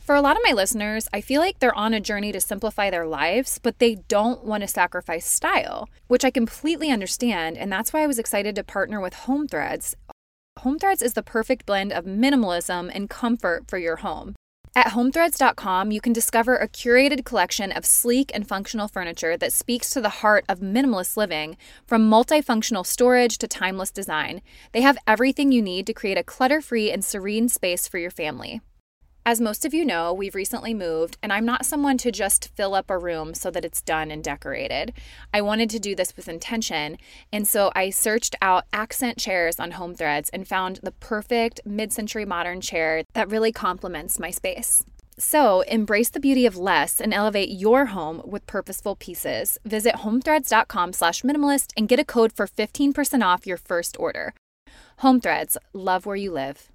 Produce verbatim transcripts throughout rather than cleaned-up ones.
For a lot of my listeners, I feel like they're on a journey to simplify their lives, but they don't want to sacrifice style, which I completely understand, and that's why I was excited to partner with Home Threads. Home Threads is the perfect blend of minimalism and comfort for your home. At home threads dot com, you can discover a curated collection of sleek and functional furniture that speaks to the heart of minimalist living, from multifunctional storage to timeless design. They have everything you need to create a clutter-free and serene space for your family. As most of you know, we've recently moved, and I'm not someone to just fill up a room so that it's done and decorated. I wanted to do this with intention, and so I searched out accent chairs on Home Threads and found the perfect mid-century modern chair that really complements my space. So, embrace the beauty of less and elevate your home with purposeful pieces. Visit home threads dot com slash minimalist and get a code for fifteen percent off your first order. Home Threads, love where you live.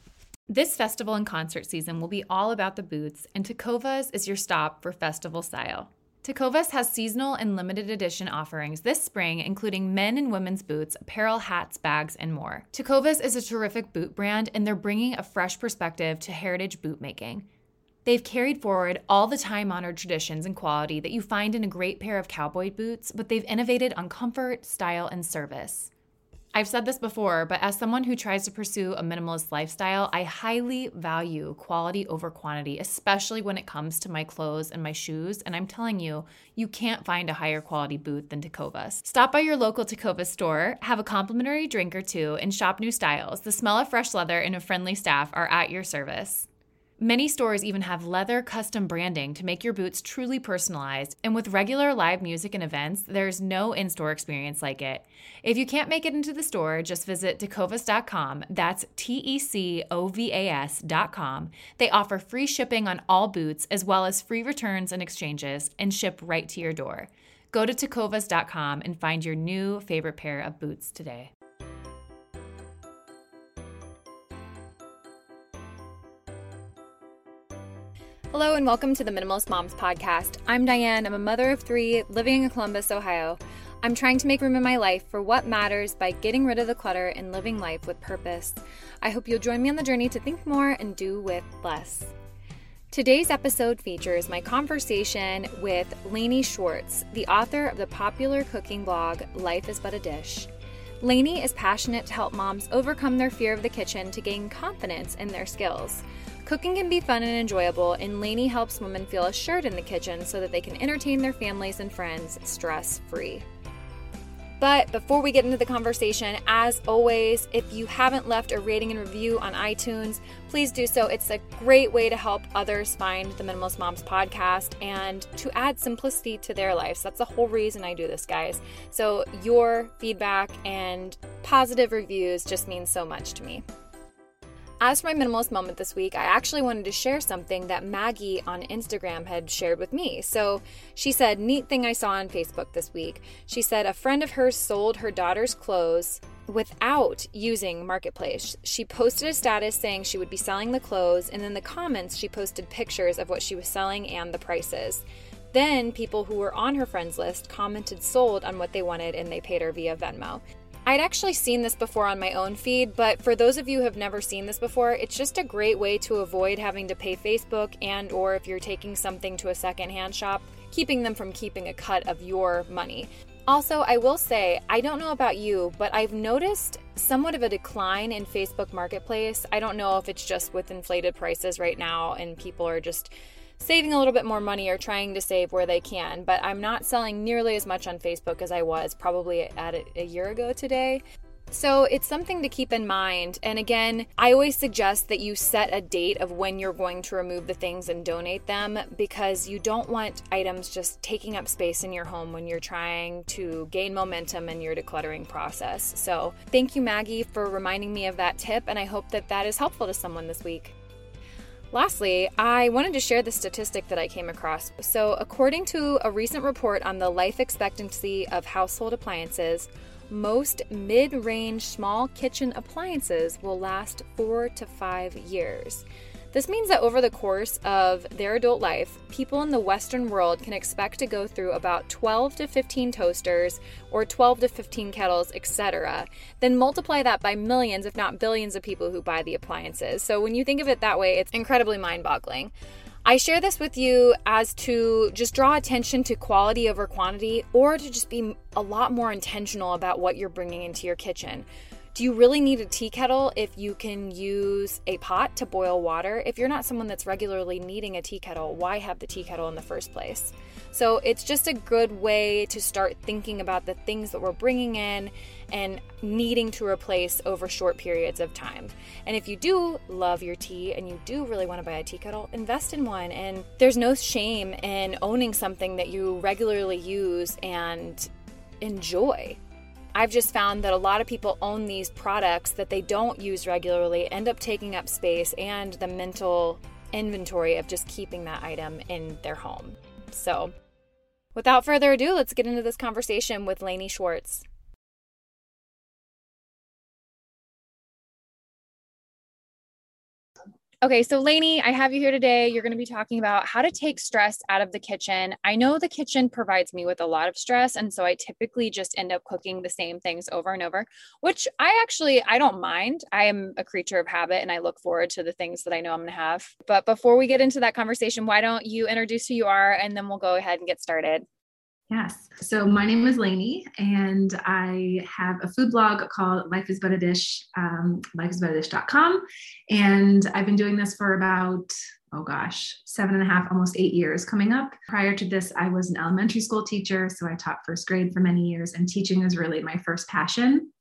This festival and concert season will be all about the boots, and Tecovas is your stop for festival style. Tecovas has seasonal and limited edition offerings this spring, including men and women's boots, apparel, hats, bags, and more. Tecovas is a terrific boot brand, and they're bringing a fresh perspective to heritage boot making. They've carried forward all the time-honored traditions and quality that you find in a great pair of cowboy boots, but they've innovated on comfort, style, and service. I've said this before, but as someone who tries to pursue a minimalist lifestyle, I highly value quality over quantity, especially when it comes to my clothes and my shoes. And I'm telling you, you can't find a higher quality boot than Tecovas. Stop by your local Tecovas store, have a complimentary drink or two, and shop new styles. The smell of fresh leather and a friendly staff are at your service. Many stores even have leather custom branding to make your boots truly personalized, and with regular live music and events, there's no in-store experience like it. If you can't make it into the store, just visit tecovas dot com. That's T E C O V A S dot com. They offer free shipping on all boots, as well as free returns and exchanges, and ship right to your door. Go to tecovas dot com and find your new favorite pair of boots today. Hello and welcome to the Minimalist Moms Podcast. I'm Diane. I'm a mother of three living in Columbus, Ohio. I'm trying to make room in my life for what matters by getting rid of the clutter and living life with purpose. I hope you'll join me on the journey to think more and do with less. Today's episode features my conversation with Lainey Schwartz, the author of the popular cooking blog, Life is But a Dish. Lainey is passionate to help moms overcome their fear of the kitchen to gain confidence in their skills. Cooking can be fun and enjoyable, and Lainey helps women feel assured in the kitchen so that they can entertain their families and friends stress-free. But before we get into the conversation, as always, if you haven't left a rating and review on iTunes, please do so. It's a great way to help others find the Minimalist Moms podcast and to add simplicity to their lives. That's the whole reason I do this, guys. So your feedback and positive reviews just mean so much to me. As for my minimalist moment this week, I actually wanted to share something that Maggie on Instagram had shared with me. So she said, neat thing I saw on Facebook this week. She said a friend of hers sold her daughter's clothes without using Marketplace. She posted a status saying she would be selling the clothes, and in the comments she posted pictures of what she was selling and the prices. Then people who were on her friends list commented sold on what they wanted, and they paid her via Venmo. I'd actually seen this before on my own feed, but for those of you who have never seen this before, it's just a great way to avoid having to pay Facebook, and or if you're taking something to a secondhand shop, keeping them from keeping a cut of your money. Also, I will say, I don't know about you, but I've noticed somewhat of a decline in Facebook Marketplace. I don't know if it's just with inflated prices right now and people are just saving a little bit more money or trying to save where they can, but I'm not selling nearly as much on Facebook as I was probably at a, a year ago today. So it's something to keep in mind. And again, I always suggest that you set a date of when you're going to remove the things and donate them, because you don't want items just taking up space in your home when you're trying to gain momentum in your decluttering process. So thank you, Maggie, for reminding me of that tip, and I hope that that is helpful to someone this week. Lastly, I wanted to share the statistic that I came across. So according to a recent report on the life expectancy of household appliances, most mid-range small kitchen appliances will last four to five years. This means that over the course of their adult life, people in the Western world can expect to go through about twelve to fifteen toasters or twelve to fifteen kettles, et cetera. Then multiply that by millions, if not billions of people who buy the appliances. So when you think of it that way, it's incredibly mind-boggling. I share this with you as to just draw attention to quality over quantity, or to just be a lot more intentional about what you're bringing into your kitchen. Do you really need a tea kettle if you can use a pot to boil water? If you're not someone that's regularly needing a tea kettle, why have the tea kettle in the first place? So it's just a good way to start thinking about the things that we're bringing in and needing to replace over short periods of time. And if you do love your tea and you do really want to buy a tea kettle, invest in one. And there's no shame in owning something that you regularly use and enjoy. I've just found that a lot of people own these products that they don't use regularly, end up taking up space and the mental inventory of just keeping that item in their home. So without further ado, let's get into this conversation with Lainey Schwartz. Okay, so Lainey, I have you here today. You're going to be talking about how to take stress out of the kitchen. I know the kitchen provides me with a lot of stress, and so I typically just end up cooking the same things over and over, which I actually, I don't mind. I am a creature of habit, and I look forward to the things that I know I'm going to have. But before we get into that conversation, why don't you introduce who you are, and then we'll go ahead and get started. Yes. So my name is Lainey, and I have a food blog called Life is But a Dish, um, life is but a dish dot com. And I've been doing this for about, oh gosh, seven and a half, almost eight years coming up. Prior to this, I was an elementary school teacher. So I taught first grade for many years, and teaching is really my first passion.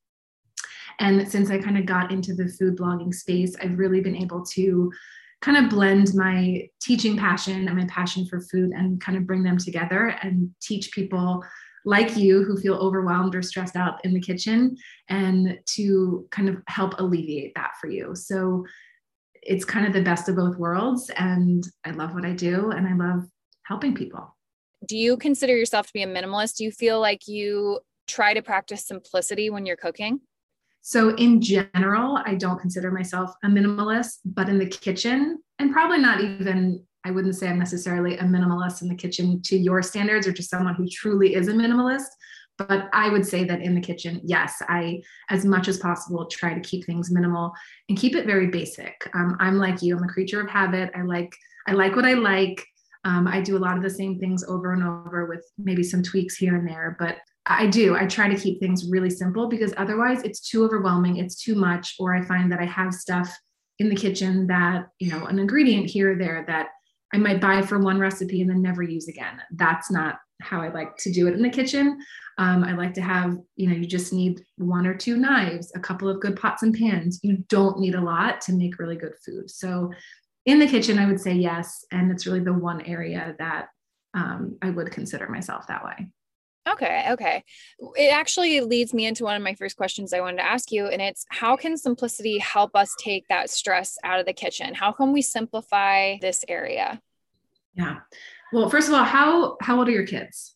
And since I kind of got into the food blogging space, I've really been able to kind of blend my teaching passion and my passion for food and kind of bring them together and teach people like you who feel overwhelmed or stressed out in the kitchen, and to kind of help alleviate that for you. So it's kind of the best of both worlds, and I love what I do and I love helping people. Do you consider yourself to be a minimalist? Do you feel like you try to practice simplicity when you're cooking? So in general, I don't consider myself a minimalist, but in the kitchen, and probably not even, I wouldn't say I'm necessarily a minimalist in the kitchen to your standards or to someone who truly is a minimalist. But I would say that in the kitchen, yes, I, as much as possible, try to keep things minimal and keep it very basic. Um, I'm like you, I'm a creature of habit. I like, I like what I like. Um, I do a lot of the same things over and over with maybe some tweaks here and there, but I do. I try to keep things really simple, because otherwise it's too overwhelming. It's too much. Or I find that I have stuff in the kitchen that, you know, an ingredient here or there that I might buy for one recipe and then never use again. That's not how I like to do it in the kitchen. Um, I like to have, you know, you just need one or two knives, a couple of good pots and pans. You don't need a lot to make really good food. So in the kitchen, I would say yes. And it's really the one area that um, I would consider myself that way. Okay. Okay. It actually leads me into one of my first questions I wanted to ask you. And it's, how can simplicity help us take that stress out of the kitchen? How can we simplify this area? Yeah. Well, first of all, how, how old are your kids?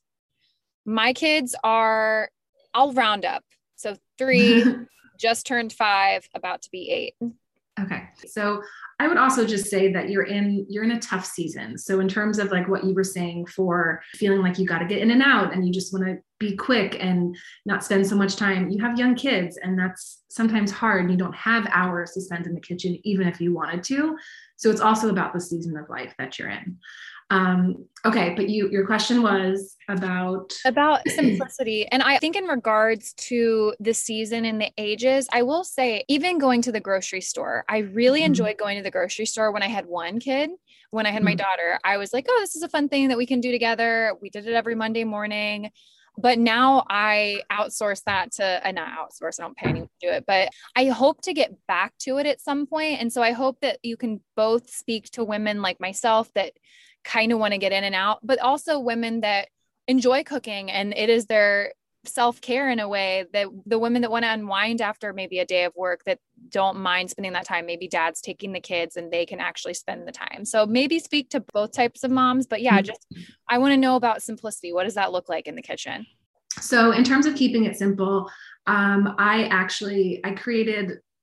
My kids are, I'll round up. So three, just turned five, about to be eight. Okay. So I would also just say that you're in, you're in a tough season. So in terms of like what you were saying for feeling like you got to get in and out and you just want to be quick and not spend so much time, you have young kids, and that's sometimes hard. You don't have hours to spend in the kitchen, even if you wanted to. So it's also about the season of life that you're in. Um, okay. But you, your question was about, about simplicity. And I think in regards to the season and the ages, I will say, even going to the grocery store, I really mm-hmm. enjoyed going to the grocery store when I had one kid. When I had mm-hmm. my daughter, I was like, oh, this is a fun thing that we can do together. We did it every Monday morning. But now I outsource that to, and not outsource, I don't pay anyone to do it, but I hope to get back to it at some point. And so I hope that you can both speak to women like myself that kind of want to get in and out, but also women that enjoy cooking and it is their self-care in a way, that the women that want to unwind after maybe a day of work that don't mind spending that time. Maybe dad's taking the kids and they can actually spend the time. So maybe speak to both types of moms, but yeah, just, I want to know about simplicity. What does that look like in the kitchen? So in terms of keeping it simple, um, I actually, I created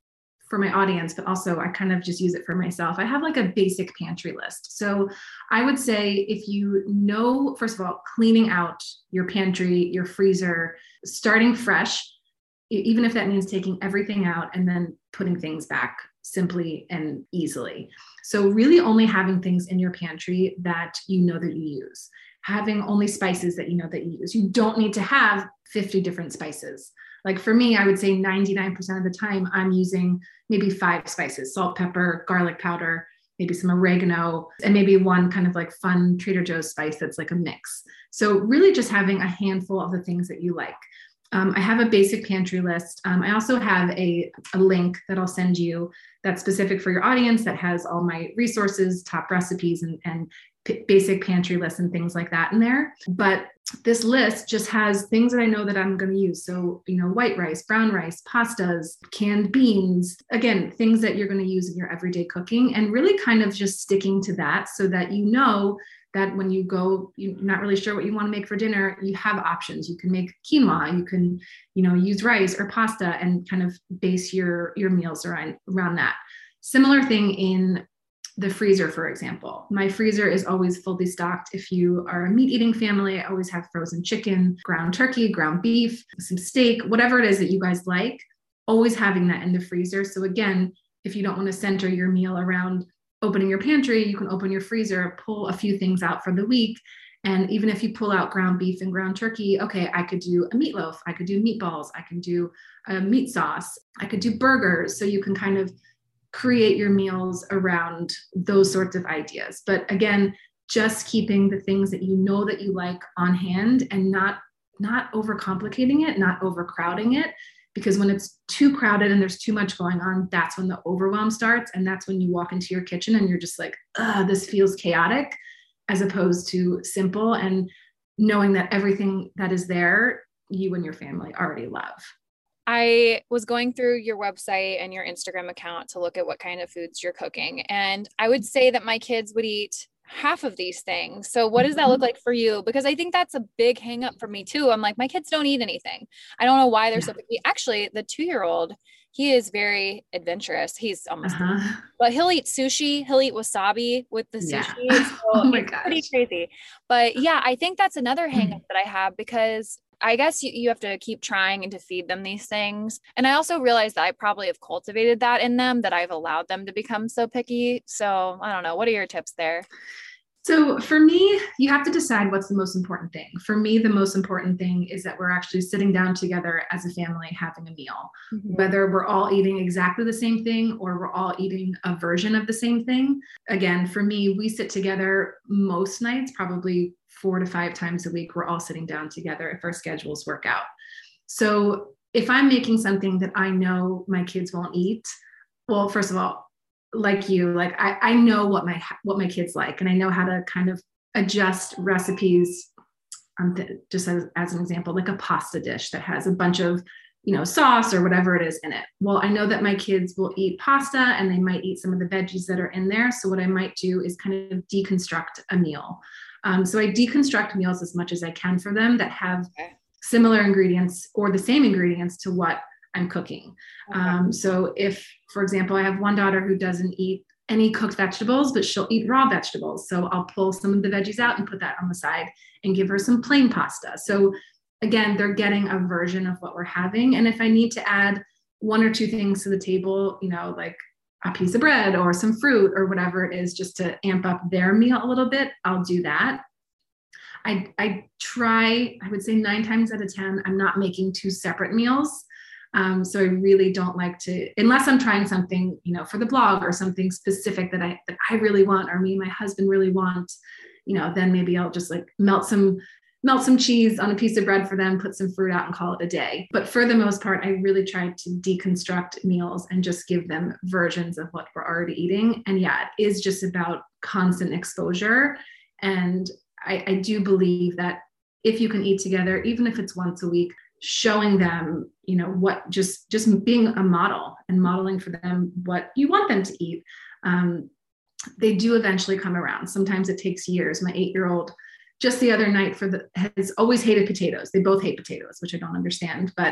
for my audience, but also I kind of just use it for myself. I have like a basic pantry list. So I would say if you know, first of all, cleaning out your pantry, your freezer, starting fresh, even if that means taking everything out and then putting things back simply and easily. So really only having things in your pantry that you know that you use, having only spices that you know that you use. You don't need to have fifty different spices. Like for me, I would say ninety-nine percent of the time I'm using maybe five spices: salt, pepper, garlic powder, maybe some oregano, and maybe one kind of like fun Trader Joe's spice that's like a mix. So really just having a handful of the things that you like. Um, I have a basic pantry list. Um, I also have a, a link that I'll send you that's specific for your audience that has all my resources, top recipes, and, and p- basic pantry lists and things like that in there. But this list just has things that I know that I'm going to use. So, you know, white rice, brown rice, pastas, canned beans, again, things that you're going to use in your everyday cooking, and really kind of just sticking to that so that you know that when you go, you're not really sure what you want to make for dinner, you have options. You can make quinoa, you can, you know, use rice or pasta and kind of base your, your meals around, around that. Similar thing in the freezer, for example. My freezer is always fully stocked. If you are a meat eating family, I always have frozen chicken, ground turkey, ground beef, some steak, whatever it is that you guys like, always having that in the freezer. So again, if you don't want to center your meal around opening your pantry, you can open your freezer, pull a few things out for the week. And even if you pull out ground beef and ground turkey, okay, I could do a meatloaf, I could do meatballs, I can do a meat sauce, I could do burgers. So you can kind of create your meals around those sorts of ideas. But again, just keeping the things that you know that you like on hand and not, not overcomplicating it, not overcrowding it. Because when it's too crowded and there's too much going on, that's when the overwhelm starts. And that's when you walk into your kitchen and you're just like, ugh, this feels chaotic, as opposed to simple and knowing that everything that is there, you and your family already love. I was going through your website and your Instagram account to look at what kind of foods you're cooking. And I would say that my kids would eat half of these things. So what does that look like for you? Because I think that's a big hang up for me too. I'm like, my kids don't eat anything. I don't know why they're so picky. Actually, the two-year-old, he is very adventurous. He's almost, uh-huh. but he'll eat sushi. He'll eat wasabi with the sushi. Yeah. So oh my it's gosh. pretty crazy. But yeah, I think that's another hang up that I have, because I guess you, you have to keep trying and to feed them these things. And I also realized that I probably have cultivated that in them, that I've allowed them to become so picky. So I don't know. What are your tips there? So for me, you have to decide what's the most important thing. For me, the most important thing is that we're actually sitting down together as a family having a meal, mm-hmm. whether we're all eating exactly the same thing or we're all eating a version of the same thing. Again, for me, we sit together most nights, probably four to five times a week. We're all sitting down together if our schedules work out. So if I'm making something that I know my kids won't eat, well, first of all, like you, like I, I know what my, what my kids like, and I know how to kind of adjust recipes. Um, th- just as, as an example, like a pasta dish that has a bunch of, you know, sauce or whatever it is in it. Well, I know that my kids will eat pasta and they might eat some of the veggies that are in there. So what I might do is kind of deconstruct a meal. Um, so I deconstruct meals as much as I can for them that have okay. similar ingredients or the same ingredients to what I'm cooking. Okay. Um, so if, for example, I have one daughter who doesn't eat any cooked vegetables, but she'll eat raw vegetables. So I'll pull some of the veggies out and put that on the side and give her some plain pasta. So again, they're getting a version of what we're having. And if I need to add one or two things to the table, you know, like a piece of bread or some fruit or whatever it is, just to amp up their meal a little bit, I'll do that. I, I try, I would say nine times out of ten, I'm not making two separate meals. Um, so I really don't like to, unless I'm trying something, you know, for the blog or something specific that I, that I really want, or me and my husband really want, you know, then maybe I'll just like melt some, melt some cheese on a piece of bread for them, put some fruit out and call it a day. But for the most part, I really try to deconstruct meals and just give them versions of what we're already eating. And yeah, it is just about constant exposure. And I, I do believe that if you can eat together, even if it's once a week, showing them, you know, what just, just being a model and modeling for them what you want them to eat. Um, they do eventually come around. Sometimes it takes years. My eight-year-old just the other night for the has always hated potatoes. They both hate potatoes, which I don't understand. But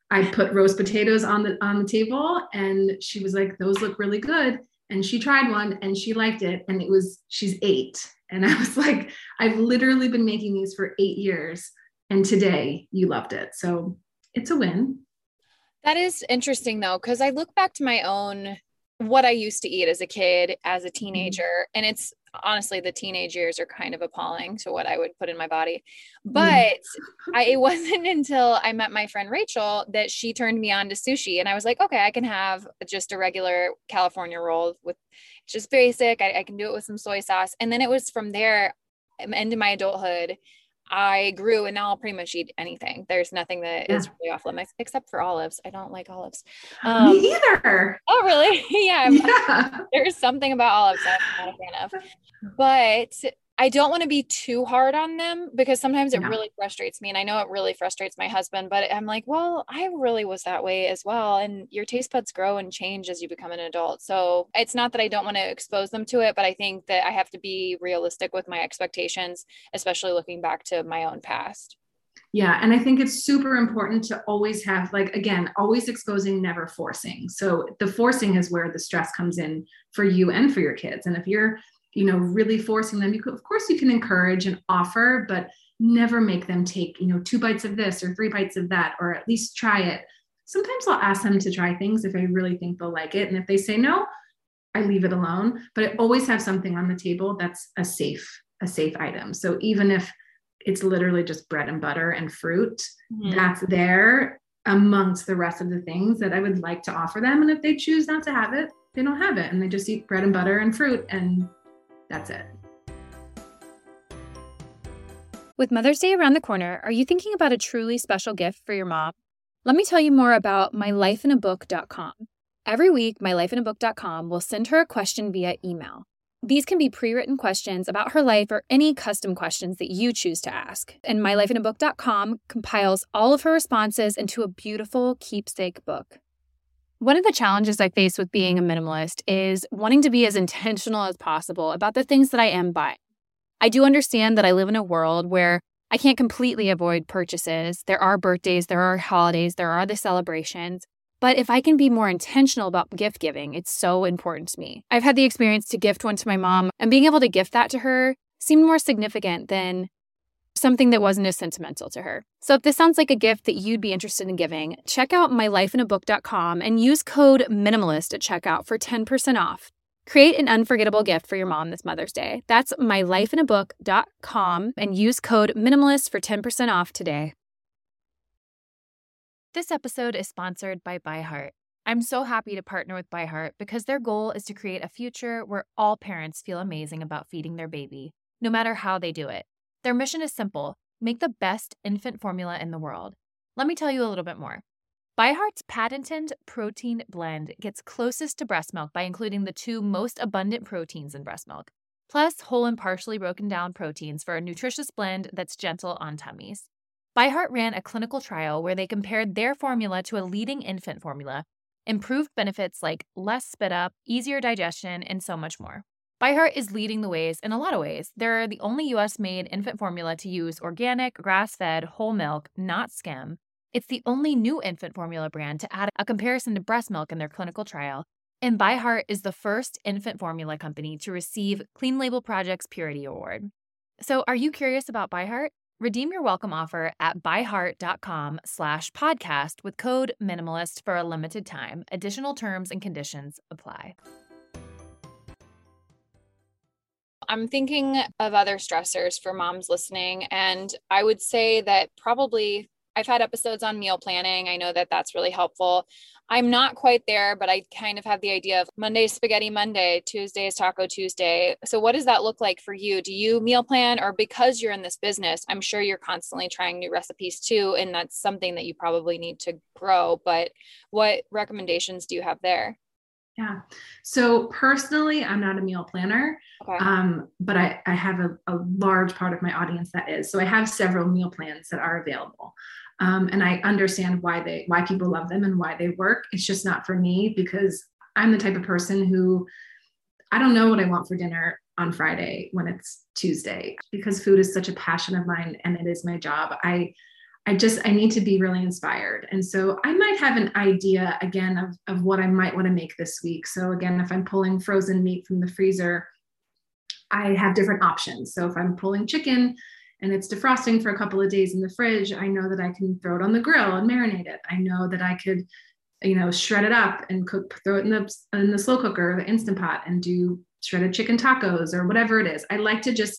I put roast potatoes on the on the table, and she was like, those look really good. And she tried one and she liked it. And it was, she's eight. And I was like, I've literally been making these for eight years. And today you loved it. So it's a win. That is interesting though, because I look back to my own, what I used to eat as a kid, as a teenager, mm-hmm. and it's honestly, the teenage years are kind of appalling to what I would put in my body. But mm-hmm. I, it wasn't until I met my friend Rachel that she turned me on to sushi. And I was like, okay, I can have just a regular California roll with just basic. I, I can do it with some soy sauce. And then it was from there into my adulthood, I grew, and now I'll pretty much eat anything. There's nothing that yeah. is really off limits except for olives. I don't like olives. Um, Me either. Oh, really? yeah, yeah. There's something about olives I'm not a fan of. But I don't want to be too hard on them because sometimes it yeah. really frustrates me. And I know it really frustrates my husband, but I'm like, well, I really was that way as well. And your taste buds grow and change as you become an adult. So it's not that I don't want to expose them to it, but I think that I have to be realistic with my expectations, especially looking back to my own past. Yeah. And I think it's super important to always have, like, again, always exposing, never forcing. So the forcing is where the stress comes in for you and for your kids. And if you're, you know, really forcing them, you could, of course you can encourage and offer, but never make them take, you know, two bites of this or three bites of that, or at least try it. Sometimes I'll ask them to try things if I really think they'll like it. And if they say no, I leave it alone, but I always have something on the table that's a safe, a safe item. So even if it's literally just bread and butter and fruit, mm-hmm. that's there amongst the rest of the things that I would like to offer them. And if they choose not to have it, they don't have it. And they just eat bread and butter and fruit, and that's it. With Mother's Day around the corner, are you thinking about a truly special gift for your mom? Let me tell you more about my life in a book dot com. Every week, my life in a book dot com will send her a question via email. These can be pre-written questions about her life or any custom questions that you choose to ask. And my life in a book dot com compiles all of her responses into a beautiful keepsake book. One of the challenges I face with being a minimalist is wanting to be as intentional as possible about the things that I am buying. I do understand that I live in a world where I can't completely avoid purchases. There are birthdays, there are holidays, there are the celebrations. But if I can be more intentional about gift giving, it's so important to me. I've had the experience to gift one to my mom, and being able to gift that to her seemed more significant than something that wasn't as sentimental to her. So if this sounds like a gift that you'd be interested in giving, check out my life in a book dot com and use code MINIMALIST at checkout for ten percent off. Create an unforgettable gift for your mom this Mother's Day. That's my life in a book dot com and use code MINIMALIST for ten percent off today. This episode is sponsored by ByHeart. I'm so happy to partner with ByHeart because their goal is to create a future where all parents feel amazing about feeding their baby, no matter how they do it. Their mission is simple: make the best infant formula in the world. Let me tell you a little bit more. ByHeart's patented protein blend gets closest to breast milk by including the two most abundant proteins in breast milk, plus whole and partially broken down proteins for a nutritious blend that's gentle on tummies. ByHeart ran a clinical trial where they compared their formula to a leading infant formula, improved benefits like less spit up, easier digestion, and so much more. ByHeart is leading the ways in a lot of ways. They're the only U S-made infant formula to use organic, grass-fed, whole milk, not skim. It's the only new infant formula brand to add a comparison to breast milk in their clinical trial. And ByHeart is the first infant formula company to receive Clean Label Project's Purity Award. So are you curious about ByHeart? Redeem your welcome offer at byheart.com slash podcast with code MINIMALIST for a limited time. Additional terms and conditions apply. I'm thinking of other stressors for moms listening, and I would say that probably I've had episodes on meal planning. I know that that's really helpful. I'm not quite there, but I kind of have the idea of Monday's Spaghetti Monday, Tuesday is Taco Tuesday. So what does that look like for you? Do you meal plan, or because you're in this business, I'm sure you're constantly trying new recipes too, and that's something that you probably need to grow, but what recommendations do you have there? Yeah. So personally, I'm not a meal planner, okay. um, but I, I have a, a large part of my audience that is. So I have several meal plans that are available. Um, and I understand why they, why people love them and why they work. It's just not for me because I'm the type of person who, I don't know what I want for dinner on Friday when it's Tuesday, because food is such a passion of mine and it is my job. I, I just, I need to be really inspired. And so I might have an idea again of, of what I might want to make this week. So again, if I'm pulling frozen meat from the freezer, I have different options. So if I'm pulling chicken and it's defrosting for a couple of days in the fridge, I know that I can throw it on the grill and marinate it. I know that I could, you know, shred it up and cook, throw it in the, in the slow cooker or the Instant Pot and do shredded chicken tacos or whatever it is. I like to just,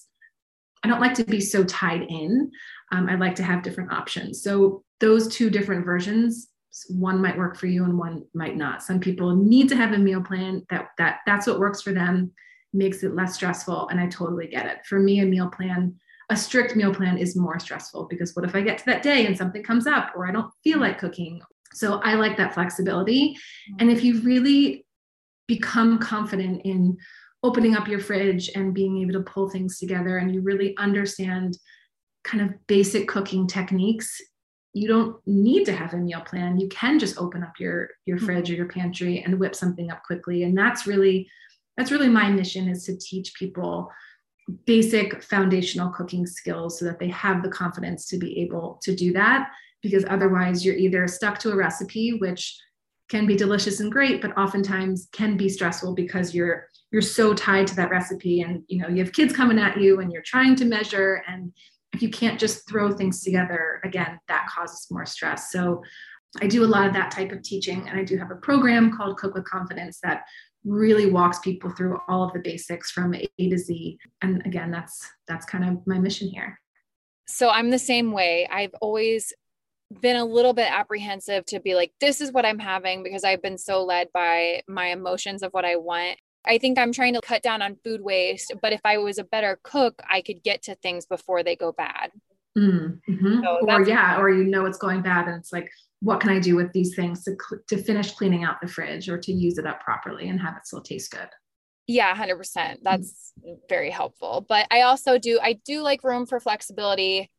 I don't like to be so tied in. Um, I like to have different options. So those two different versions, one might work for you and one might not. Some people need to have a meal plan that, that that's what works for them, makes it less stressful. And I totally get it. For me, a meal plan, a strict meal plan is more stressful because what if I get to that day and something comes up or I don't feel like cooking? So I like that flexibility. And if you really become confident in opening up your fridge and being able to pull things together and you really understand kind of basic cooking techniques, you don't need to have a meal plan. You can just open up your, your fridge or your pantry and whip something up quickly. And that's really, that's really my mission, is to teach people basic foundational cooking skills so that they have the confidence to be able to do that. Because otherwise you're either stuck to a recipe, which can be delicious and great, but oftentimes can be stressful because you're, you're so tied to that recipe and, you know, you have kids coming at you and you're trying to measure, and if you can't just throw things together, again, that causes more stress. So I do a lot of that type of teaching. And I do have a program called Cook with Confidence that really walks people through all of the basics from A to Z. And again, that's, that's kind of my mission here. So I'm the same way. I've always been a little bit apprehensive to be like, this is what I'm having, because I've been so led by my emotions of what I want. I think I'm trying to cut down on food waste, but if I was a better cook, I could get to things before they go bad. Mm-hmm. So or yeah, or you know it's going bad and it's like, what can I do with these things to cl- to finish cleaning out the fridge or to use it up properly and have it still taste good? Yeah, one hundred percent. That's mm-hmm. very helpful. But I also do, I do like room for flexibility.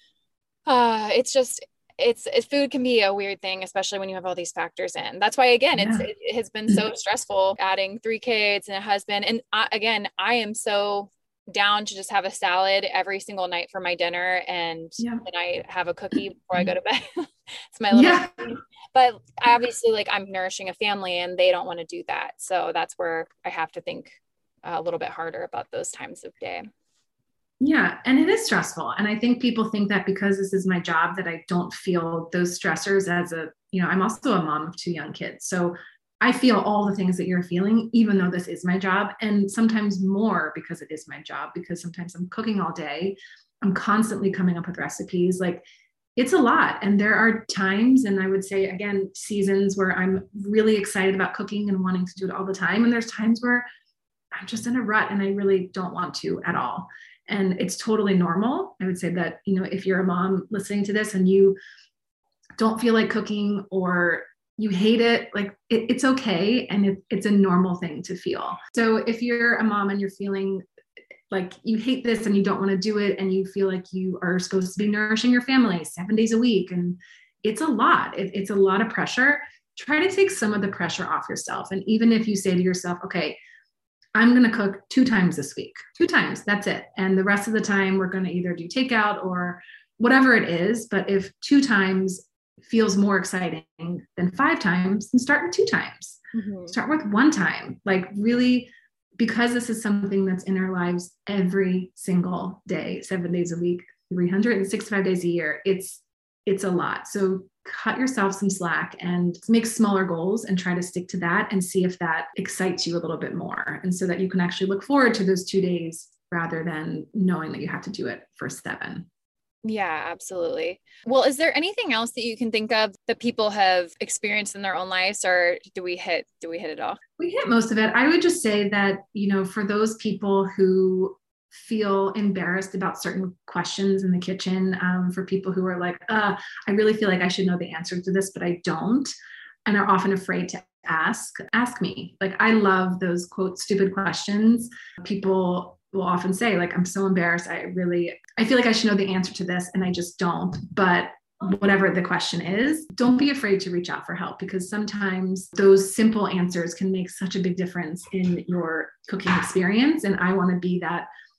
Uh, it's just, it's, it, food can be a weird thing, especially when you have all these factors in. That's why, again, it's, yeah. it, it has been so stressful adding three kids and a husband. And I, again, I am so down to just have a salad every single night for my dinner. And yeah. then I have a cookie before I go to bed. It's my little, yeah. thing. But obviously like I'm nourishing a family and they don't want to do that. So that's where I have to think a little bit harder about those times of day. Yeah. And it is stressful. And I think people think that because this is my job that I don't feel those stressors as a, you know, I'm also a mom of two young kids. So I feel all the things that you're feeling, even though this is my job, and sometimes more because it is my job, because sometimes I'm cooking all day. I'm constantly coming up with recipes. Like it's a lot. And there are times, and I would say, again, seasons where I'm really excited about cooking and wanting to do it all the time. And there's times where I'm just in a rut and I really don't want to at all. And it's totally normal. I would say that, you know, if you're a mom listening to this and you don't feel like cooking or you hate it, like it, it's okay. And it, it's a normal thing to feel. So if you're a mom and you're feeling like you hate this and you don't want to do it, and you feel like you are supposed to be nourishing your family seven days a week, and it's a lot, it, it's a lot of pressure, try to take some of the pressure off yourself. And even if you say to yourself, okay, I'm going to cook two times this week, two times, that's it. And the rest of the time we're going to either do takeout or whatever it is. But if two times feels more exciting than five times, then start with two times. Mm-hmm. Start with one time. Like really, because this is something that's in our lives every single day, seven days a week, three hundred sixty-five days a year, it's, it's a lot. So cut yourself some slack and make smaller goals and try to stick to that and see if that excites you a little bit more. And so that you can actually look forward to those two days rather than knowing that you have to do it for seven. Yeah, absolutely. Well, is there anything else that you can think of that people have experienced in their own lives, or do we hit, do we hit it all? We hit most of it. I would just say that, you know, for those people who feel embarrassed about certain questions in the kitchen, um, for people who are like, uh, I really feel like I should know the answer to this, but I don't, and are often afraid to ask, ask me. Like, I love those quote, stupid questions. People will often say, like, I'm so embarrassed. I really, I feel like I should know the answer to this and I just don't. But whatever the question is, don't be afraid to reach out for help, because sometimes those simple answers can make such a big difference in your cooking experience. And I want to be that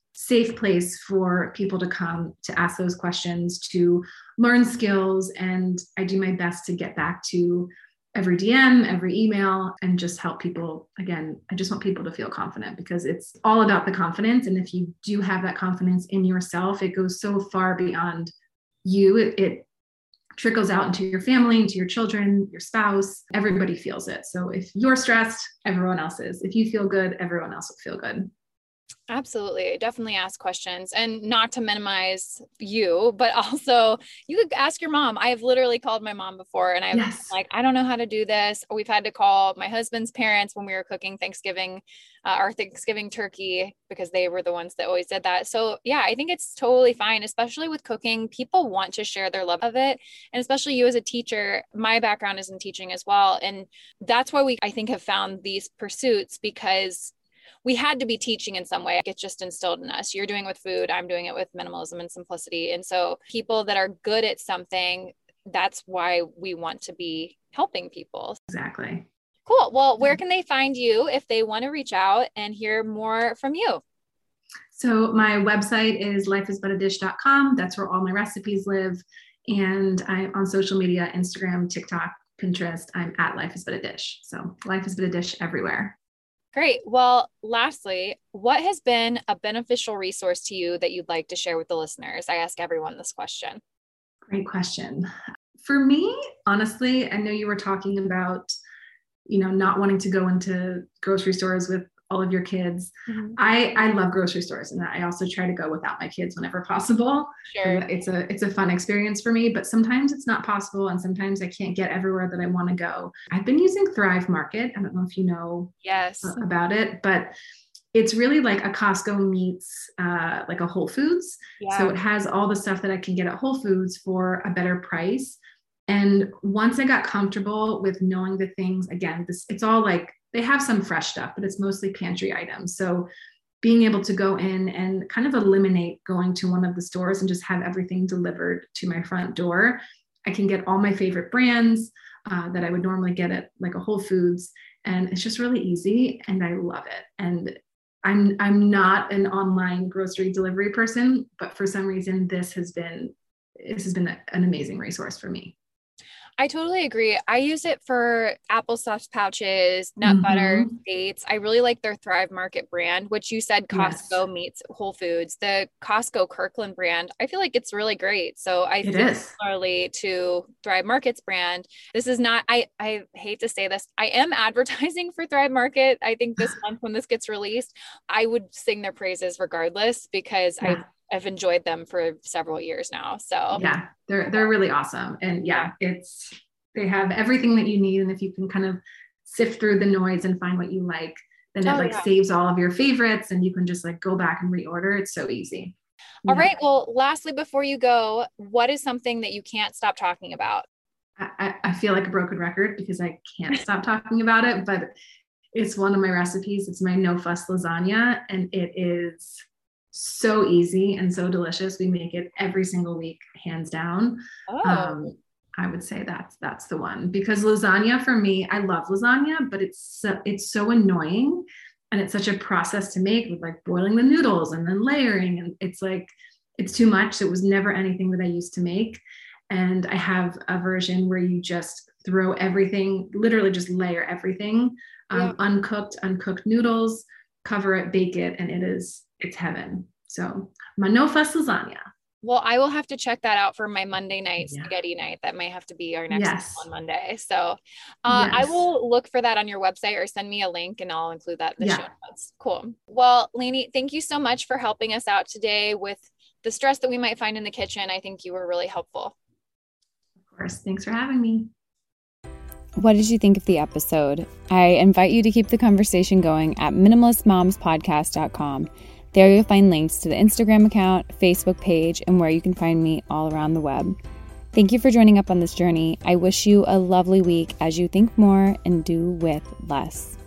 safe place for people to come to ask those questions, to learn skills. And I do my best to get back to every D M, every email, and just help people. Again, I just want people to feel confident, because it's all about the confidence. And if you do have that confidence in yourself, it goes so far beyond you. It, it trickles out into your family, into your children, your spouse. Everybody feels it. So if you're stressed, everyone else is. If you feel good, everyone else will feel good. Absolutely. Definitely ask questions, and not to minimize you, but also you could ask your mom. I've literally called my mom before, and I'm yes. like, I don't know how to do this. We've had to call my husband's parents when we were cooking Thanksgiving, uh, our Thanksgiving turkey, because they were the ones that always did that. So yeah, I think it's totally fine, especially with cooking. People want to share their love of it. And especially you as a teacher, my background is in teaching as well. And that's why we, I think, have found these pursuits, because we had to be teaching in some way. It's just instilled in us. You're doing it with food. I'm doing it with minimalism and simplicity. And so people that are good at something, that's why we want to be helping people. Exactly. Cool. Well, where can they find you if they want to reach out and hear more from you? So my website is life is but a dish dot com. That's where all my recipes live. And I'm on social media, Instagram, TikTok, Pinterest. I'm at Life is But a Dish. So Life is But a Dish everywhere. Great. Well, lastly, what has been a beneficial resource to you that you'd like to share with the listeners? I ask everyone this question. Great question. For me, honestly, I know you were talking about, you know, not wanting to go into grocery stores with all of your kids. Mm-hmm. I, I love grocery stores, and I also try to go without my kids whenever possible. Sure. It's a, it's a fun experience for me, but sometimes it's not possible. And sometimes I can't get everywhere that I want to go. I've been using Thrive Market. I don't know if you know yes. about it, but it's really like a Costco meets uh, like a Whole Foods. Yeah. So it has all the stuff that I can get at Whole Foods for a better price. And once I got comfortable with knowing the things, again, this, it's all like, they have some fresh stuff, but it's mostly pantry items. So being able to go in and kind of eliminate going to one of the stores and just have everything delivered to my front door, I can get all my favorite brands uh, that I would normally get at like a Whole Foods. And it's just really easy, and I love it. And I'm I'm not an online grocery delivery person, but for some reason, this has been this has been a, an amazing resource for me. I totally agree. I use it for applesauce pouches, nut mm-hmm. butter, dates. I really like their Thrive Market brand, which you said Costco yes. meets Whole Foods. The Costco Kirkland brand, I feel like it's really great. So I it feel is. similarly to Thrive Market's brand. This is not, I, I hate to say this, I am advertising for Thrive Market. I think this month when this gets released, I would sing their praises regardless, because yeah. I've I've enjoyed them for several years now. So yeah, they're, they're really awesome. And yeah, it's, they have everything that you need. And if you can kind of sift through the noise and find what you like, then it oh, like yeah. saves all of your favorites, and you can just like go back and reorder. It's so easy. All yeah. right. Well, lastly, before you go, what is something that you can't stop talking about? I, I feel like a broken record because I can't stop talking about it, but it's one of my recipes. It's my no fuss lasagna, and it is so easy and so delicious. We make it every single week, hands down. Oh. Um, I would say that's that's the one, because lasagna for me, I love lasagna, but it's so, it's so annoying, and it's such a process to make with like boiling the noodles and then layering, and it's like it's too much. It was never anything that I used to make, and I have a version where you just throw everything, literally just layer everything, um, yeah. uncooked, uncooked noodles, cover it, bake it, and it is it's heaven. So my no fuss lasagna. Well, I will have to check that out for my Monday night yeah. spaghetti night. That may have to be our next yes. on Monday. So uh, yes. I will look for that on your website, or send me a link and I'll include that in the yeah. show notes. Cool. Well, Lainey, thank you so much for helping us out today with the stress that we might find in the kitchen. I think you were really helpful. Of course. Thanks for having me. What did you think of the episode? I invite you to keep the conversation going at minimalist moms podcast dot com. There you'll find links to the Instagram account, Facebook page, and where you can find me all around the web. Thank you for joining up on this journey. I wish you a lovely week as you think more and do with less.